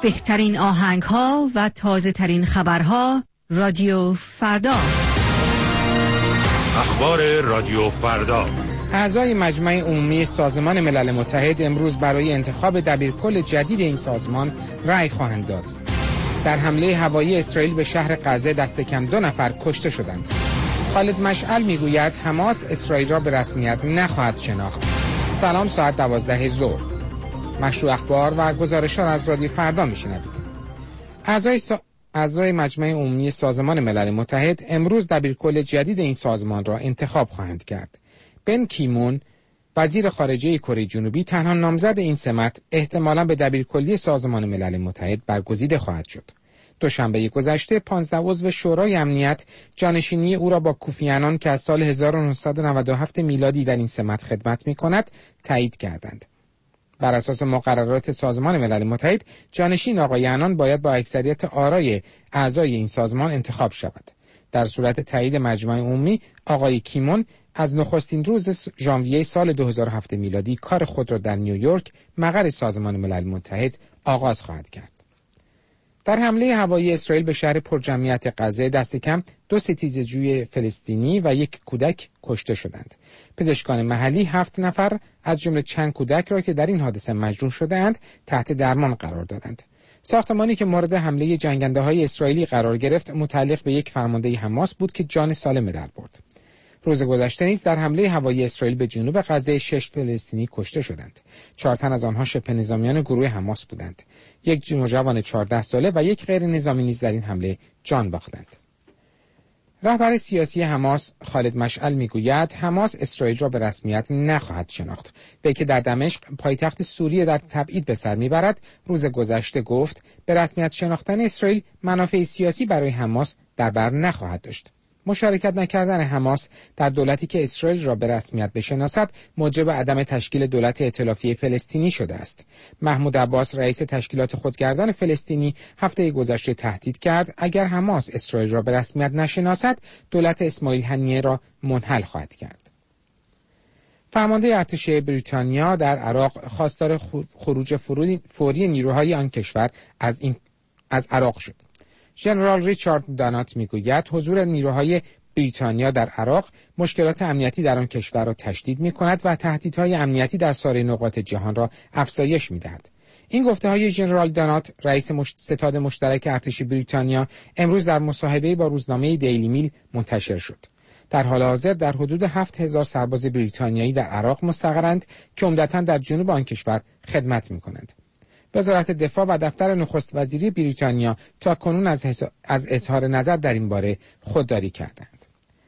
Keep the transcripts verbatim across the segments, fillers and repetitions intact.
بهترین آهنگ ها و تازه ترین خبرها. رادیو فردا. اخبار رادیو فردا. اعضای مجمع عمومی سازمان ملل متحد امروز برای انتخاب دبیرکل جدید این سازمان رأی خواهند داد. در حمله هوایی اسرائیل به شهر غزه دست کم دو نفر کشته شدند. خالد مشعل میگوید حماس اسرائیل را به رسمیت نخواهد شناخت. سلام، ساعت دوازده ظهر. مشروع اخبار و گزارش‌ها از رادیو فردا میشنوید. اعضای سا... اعضای مجمع عمومی سازمان ملل متحد امروز دبیرکل جدید این سازمان را انتخاب خواهند کرد. بن کیمون، وزیر خارجه کره جنوبی، تنها نامزد این سمت احتمالاً به دبیرکلی سازمان ملل متحد برگزیده خواهد شد. دوشنبه گذشته پانزده عضو شورای امنیت جانشینی او را با کوفی عنان که از سال هزار و نهصد و نود و هفت میلادی در این سمت خدمت می‌کند تایید کردند. بر اساس مقررات سازمان ملل متحد، جانشین آقای عنان باید با اکثریت آرای اعضای این سازمان انتخاب شود. در صورت تایید مجمع عمومی، آقای کیمون از نخستین روز ژانویه سال دو هزار و هفت میلادی کار خود را در نیویورک، مقر سازمان ملل متحد، آغاز خواهد کرد. در حمله هوایی اسرائیل به شهر پرجمعیت غزه دست کم دو ستیزه‌جوی فلسطینی و یک کودک کشته شدند. پزشکان محلی هفت نفر از جمله چند کودک را که در این حادثه مجروح شده‌اند تحت درمان قرار دادند. ساختمانی که مورد حمله جنگنده‌های اسرائیلی قرار گرفت متعلق به یک فرمانده حماس بود که جان سالم در برد. روز گذشته نیز در حمله هوایی اسرائیل به جنوب غزه شش فلسطینی کشته شدند. چهار تن از آنها شبه نظامیان گروه حماس بودند. یک نوجوان چهارده ساله و یک غیر نظامی نیز در این حمله جان باختند. رهبر سیاسی حماس خالد مشعل میگوید حماس اسرائیل را به رسمیت نخواهد شناخت. وی که در دمشق پایتخت سوریه در تبعید به سر میبرد، روز گذشته گفت به رسمیت شناختن اسرائیل منافع سیاسی برای حماس در بر نخواهد داشت. مشارکت نکردن حماس در دولتی که اسرائیل را به رسمیت بشناسد موجب عدم تشکیل دولت ائتلافی فلسطینی شده است. محمود عباس رئیس تشکیلات خودگردان فلسطینی هفته گذشته تهدید کرد اگر حماس اسرائیل را به رسمیت نشناسد دولت اسماعیل هنیه را منحل خواهد کرد. فرمانده ارتش بریتانیا در عراق خواستار خروج فوری نیروهای آن کشور از این از عراق شد. ژنرال ریچارد دانات میگوید حضور نیروهای بریتانیا در عراق مشکلات امنیتی در آن کشور را تشدید می‌کند و تهدیدهای امنیتی در سایر نقاط جهان را افزایش می‌دهد. این گفته‌های ژنرال دانات، رئیس مشت... ستاد مشترک ارتش بریتانیا، امروز در مصاحبه‌ای با روزنامه دیلی میل منتشر شد. در حال حاضر در حدود هفت هزار سرباز بریتانیایی در عراق مستقرند که عمدتاً در جنوب آن کشور خدمت می‌کنند. وزارت دفاع و دفتر نخست وزیری بریتانیا تا کنون از, حس... از اظهار نظر در این باره خودداری کردند.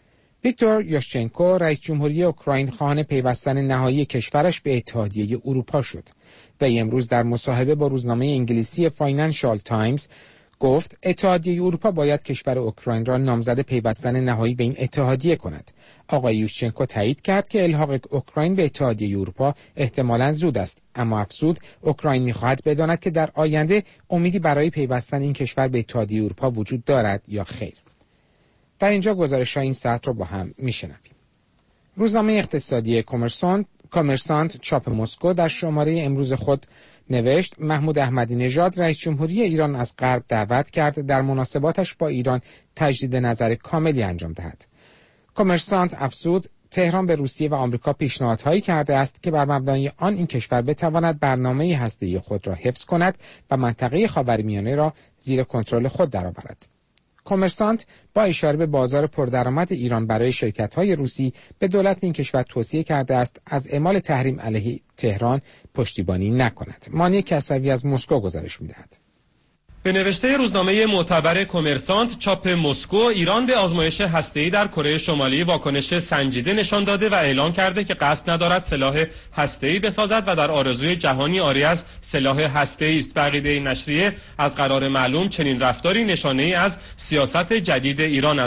ویکتور یوشچنکو رئیس جمهوری اوکراین خواهان پیوستن نهایی کشورش به اتحادیه اروپا شد. وی امروز در مصاحبه با روزنامه انگلیسی فاینانشال تایمز گفت اتحادیه اروپا باید کشور اوکراین را نامزد پیوستن نهایی به این اتحادیه کند. آقای یوشچنکو تایید کرد که الحاق اوکراین به اتحادیه اروپا احتمالاً زود است، اما افزود اوکراین می‌خواهد بداند که در آینده امیدی برای پیوستن این کشور به اتحادیه اروپا وجود دارد یا خیر. در اینجا گزارش‌های این ساعت را با هم می‌شنویم. روزنامه اقتصادی کامرسانت کامرسانت چاپ مسکو در شماره امروز خود نوشت محمود احمدی نژاد رئیس جمهوری ایران از غرب دعوت کرد در مناسباتش با ایران تجدید نظر کاملی انجام دهد. کامرسانت افزود تهران به روسیه و آمریکا پیشنهادهایی کرده است که بر مبنای آن این کشور بتواند برنامه هسته‌ای خود را حفظ کند و منطقه خاورمیانه را زیر کنترل خود درآورد. کامرسانت با اشاره به بازار پردرآمد ایران برای شرکت‌های روسی به دولت این کشور توصیه کرده است از اعمال تحریم علیه تهران پشتیبانی نکند. مانی کسروی از مسکو گزارش می‌دهد. به نوشته روزنامه معتبر کامرسانت چاپ مسکو، ایران به آزمایش هسته‌ای در کره شمالی واکنش سنجیده نشان داده و اعلام کرده که قصد ندارد سلاح هسته‌ای بسازد و در آرزوی جهانی عاری از سلاح هسته‌ای است. عقیده نشریه از قرار معلوم چنین رفتاری نشانه‌ای از سیاست جدید ایران است.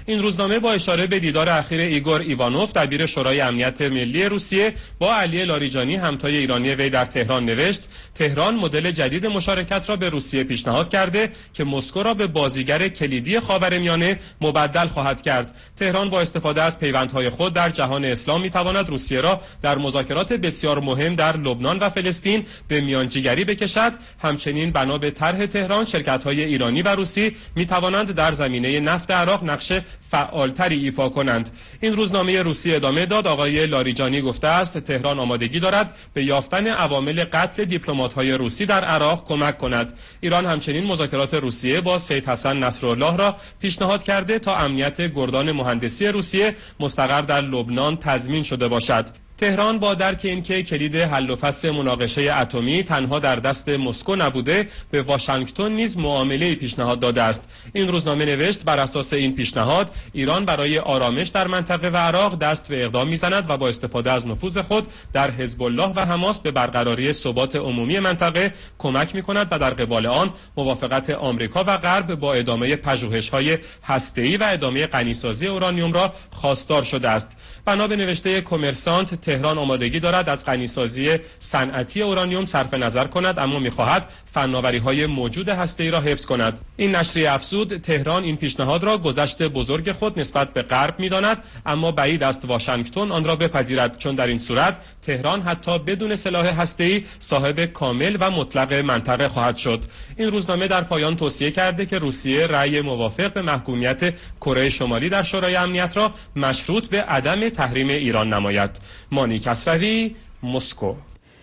این روزنامه با اشاره به دیدار اخیر ایگور ایوانوف دبیر شورای امنیت ملی روسیه با علی لاریجانی همتای ایرانی وی در تهران نوشت تهران مدل جدید مشارکت را به روسیه پیشنهاد کرده که مسکو را به بازیگر کلیدی خاورمیانه مبدل خواهد کرد. تهران با استفاده از پیوندهای خود در جهان اسلام میتواند روسیه را در مذاکرات بسیار مهم در لبنان و فلسطین به میانجیگری بکشد. همچنین بنا به طرح تهران شرکت‌های ایرانی و روسی میتوانند در زمینه نفت عراق نقش فعالتری ایفا کنند. این روزنامه روسی ادامه داد آقای لاریجانی گفته است تهران آمادگی دارد به یافتن عوامل قتل دیپلمات‌های روسی در عراق کمک کند. ایران همچنین مذاکرات روسیه با سید حسن نصرالله را پیشنهاد کرده تا امنیت گردان مهندسی روسیه مستقر در لبنان تضمین شده باشد. تهران با درک اینکه کلید حل و فصل مناقشه اتمی تنها در دست مسکو نبوده به واشنگتن نیز معامله پیشنهاد داده است. این روزنامه نوشت بر اساس این پیشنهاد ایران برای آرامش در منطقه و عراق دست به اقدام میزند و با استفاده از نفوذ خود در حزب الله و حماس به برقراری ثبات عمومی منطقه کمک میکند و در قبال آن موافقت آمریکا و غرب با ادامه پژوهش‌های هسته‌ای و ادامه غنیسازی اورانیوم را خواستار شده است. بنا به نوشته کمرسانت تهران آمادگی دارد از غنیسازی صنعتی اورانیوم صرف نظر کند اما می‌خواهد فناوری‌های موجود هسته‌ای را حفظ کند. این نشریه افزود تهران این پیشنهاد را گذشت بزرگ خود نسبت به غرب می‌داند اما بعید است واشنگتن آن را بپذیرد چون در این صورت تهران حتی بدون سلاح هسته‌ای صاحب کامل و مطلق منطقه خواهد شد. این روزنامه در پایان توصیه کرده که روسیه رأی موافق به محکومیت کره شمالی در شورای امنیت را مشروط به عدم تحریم ایران نماید. مانی کسروی، مسکو.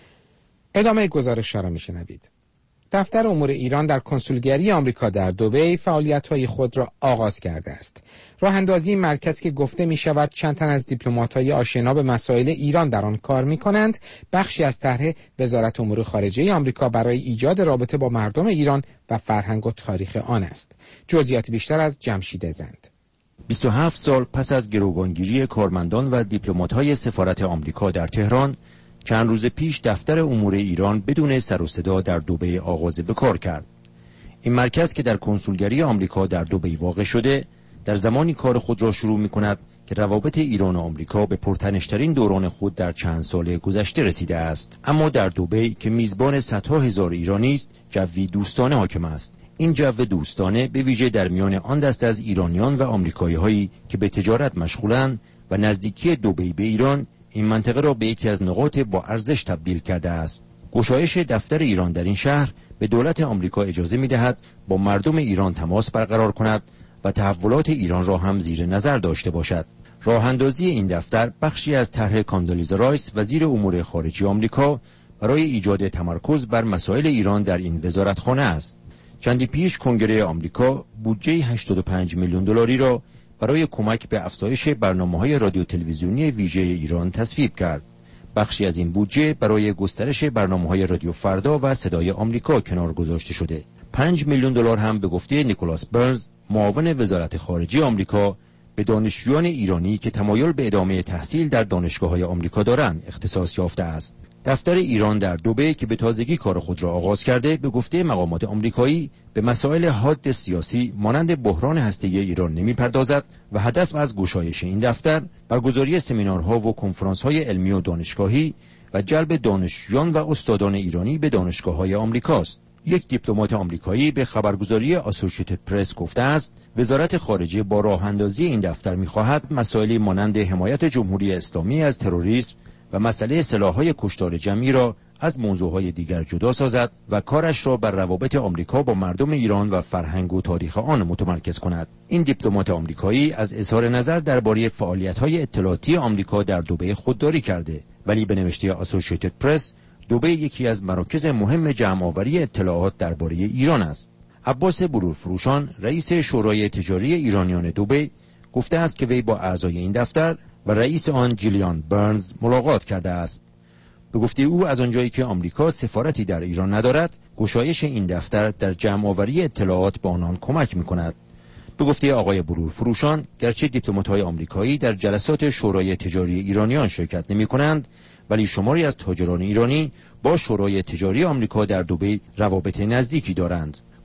ادامه گزارش را میشنوید. دفتر امور ایران در کنسولگری آمریکا در دبی فعالیت‌های خود را آغاز کرده است. راه اندازی مرکز که گفته می شود چند تن از دیپلمات‌های آشنا به مسائل ایران در آن کار می‌کنند، بخشی از طرح وزارت امور خارجه آمریکا برای ایجاد رابطه با مردم ایران و فرهنگ و تاریخ آن است. جزئیات بیشتر از جمشید زند. بیست و هفت سال پس از گروگانگیری کارمندان و دیپلمات‌های سفارت آمریکا در تهران، چند روز پیش دفتر امور ایران بدون سر و صدا در دبی آغاز به کار کرد. این مرکز که در کنسولگری آمریکا در دبی واقع شده، در زمانی کار خود را شروع می‌کند که روابط ایران و آمریکا به پرتنش‌ترین دوران خود در چند سال گذشته رسیده است. اما در دبی که میزبان صدها هزار ایرانی است، جوی دوستانه حاکم است. این جو دوستانه به ویژه در میان آن دست از ایرانیان و آمریکایی‌هایی که به تجارت مشغولند و نزدیکی دبی به ایران این منطقه را به یکی از نقاط با ارزش تبدیل کرده است. گشایش دفتر ایران در این شهر به دولت آمریکا اجازه می‌دهد با مردم ایران تماس برقرار کند و تحولات ایران را هم زیر نظر داشته باشد. راه اندازی این دفتر بخشی از طرح کاندولیزا رایس وزیر امور خارجه آمریکا برای ایجاد تمرکز بر مسائل ایران در این وزارتخانه است. چندی پیش کنگره آمریکا بودجه هشتاد و پنج میلیون دلاری را برای کمک به افزایش برنامه‌های رادیو تلویزیونی ویژه ایران تصویب کرد. بخشی از این بودجه برای گسترش برنامه‌های رادیو فردا و صدای آمریکا کنار گذاشته شده. پنج میلیون دلار هم به گفته نیکولاس برنز، معاون وزارت خارجه آمریکا، به دانشجویان ایرانی که تمایل به ادامه تحصیل در دانشگاه‌های آمریکا دارند اختصاص یافته است. دفتر ایران در دبی که به تازگی کار خود را آغاز کرده، به گفته مقامات آمریکایی به مسائل حاد سیاسی مانند بحران هسته‌ای ایران نمی‌پردازد و هدف از گشایش این دفتر برگزاری سمینارها و کنفرانس‌های علمی و دانشگاهی و جلب دانشجویان و استادان ایرانی به دانشگاه‌های آمریکاست. یک دیپلمات آمریکایی به خبرگزاری آسوشیتد پرس گفته است وزارت خارجه با راه اندازی این دفتر می‌خواهد مسائلی مانند حمایت جمهوری اسلامی از تروریسم و مسئله سلاح‌های کشتار جمعی را از موضوعهای دیگر جدا سازد و کارش را بر روابط آمریکا با مردم ایران و فرهنگ و تاریخ آن متمرکز کند. این دیپلمات آمریکایی از اظهار نظر درباره فعالیت‌های اطلاعاتی آمریکا در دبی خودداری کرده، ولی به نوشته آسوشیتد پرس دبی یکی از مراکز مهم جمع‌آوری اطلاعات درباره ایران است. عباس برورفروشان، رئیس شورای تجاری ایرانیان دبی، گفته است که وی با اعضای این دفتر و رئیس آن جیلیان برنز ملاقات کرده است. به گفته او از آنجایی که آمریکا سفارتی در ایران ندارد، گشایش این دفتر در جمع‌آوری اطلاعات به آنان کمک می‌کند. به گفته آقای برورفروشان، گرچه دیپلمات‌های آمریکایی در جلسات شورای تجاری ایرانیان شرکت نمی‌کنند، ولی شماری از تاجران ایرانی با شورای تجاری آمریکا در دبی روابط نزدیکی دارند.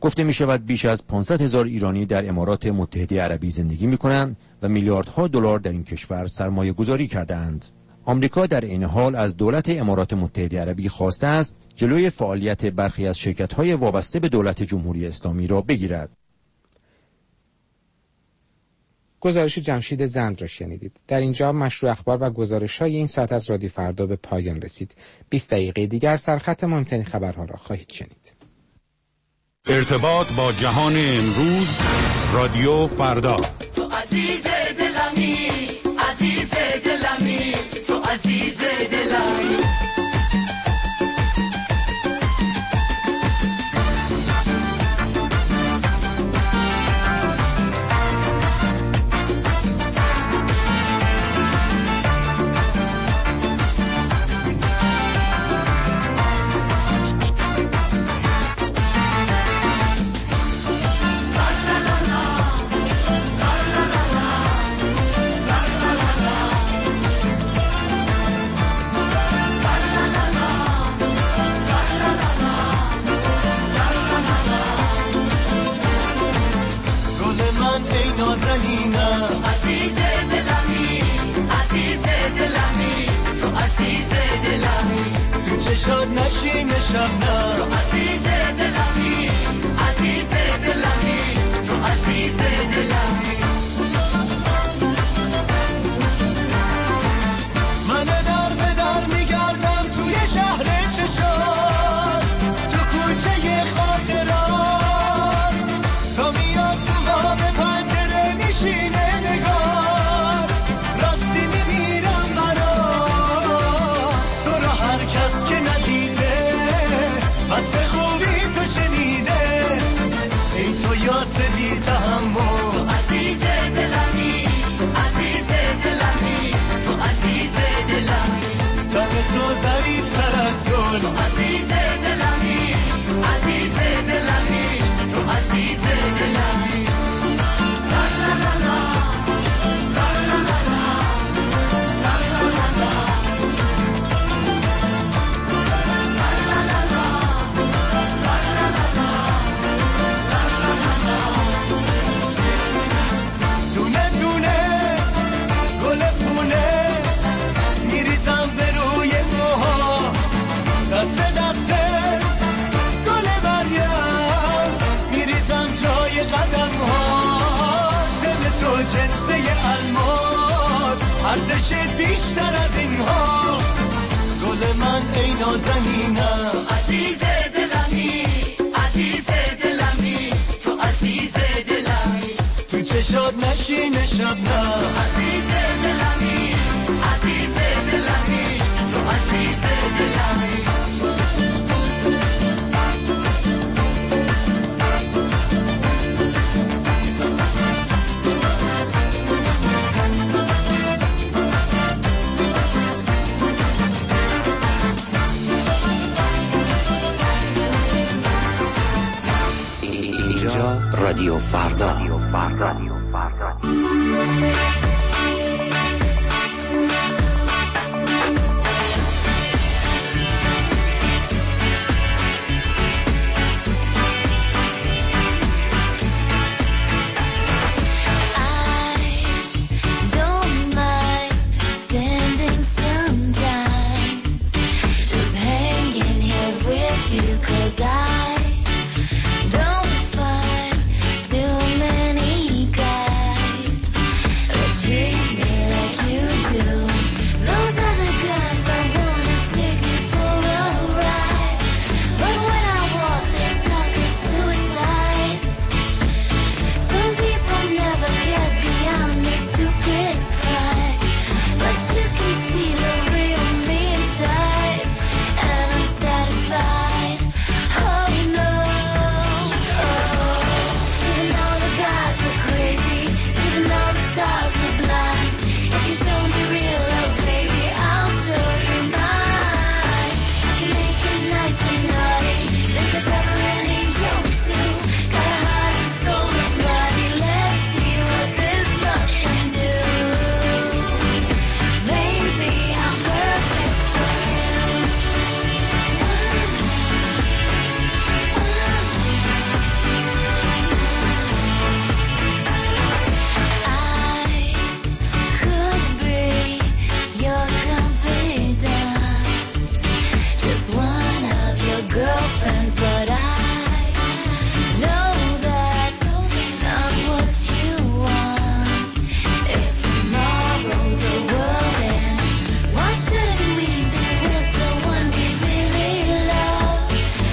گفته می شود بیش از پانصد هزار ایرانی در امارات متحده عربی زندگی می کنند و میلیاردها دلار در این کشور سرمایه گذاری کرده اند. آمریکا در این حال از دولت امارات متحده عربی خواسته است جلوی فعالیت برخی از شرکت‌های وابسته به دولت جمهوری اسلامی را بگیرد. گزارش جمشید زند را شنیدید. در اینجا مشروع اخبار و گزارش‌های این ساعت از رادیو فردا به پایان رسید. بیست دقیقه دیگر سرخط مهمترین خبرها را خواهید شنید. ارتباط با جهان امروز، رادیو فردا. تو عزیز دلمی، عزیز دلمی، تو عزیز دلمی. عزیز دلمی، عزیز دلمی، تو عزیز دلمی. تو چشات نشین شبنم، تو عزیز دلمی، عزیز دلمی، تو عزیز دلمی. من در به در میگردم توی شهر چشات، تو کوچه خاطرات، تا میاد تو قاب پنجره میشینه نگار، راستی میمیرم برات، تو را هر کس که ندیده بس به خوبی تو شنیده، ای تو یاس بی تحمل. تو عزیز دلمی، عزیز دلمی، تو عزیز دلمی. تن تو ظریف تر از گل، تو عزیز دلمی، عزیز دلمی، تو عزیز دلمی. لا لا لا لا لا لا لا لا لا لا لا. دونه دونه گل پونه میریزم به روی موها، دست دست گل مریم میریزم جای قدم ها. دل تو جنسه الماس، ارزش بیشتر از این ها. گل من ای نازنینم، عزیز دلمی، عزیز دلمی، تو عزیز دلمی. تو چشات نشین شبنم، تو عزیز دلمی، عزیز دلمی، تو عزیز دلمی. اینجا رادیو فردا.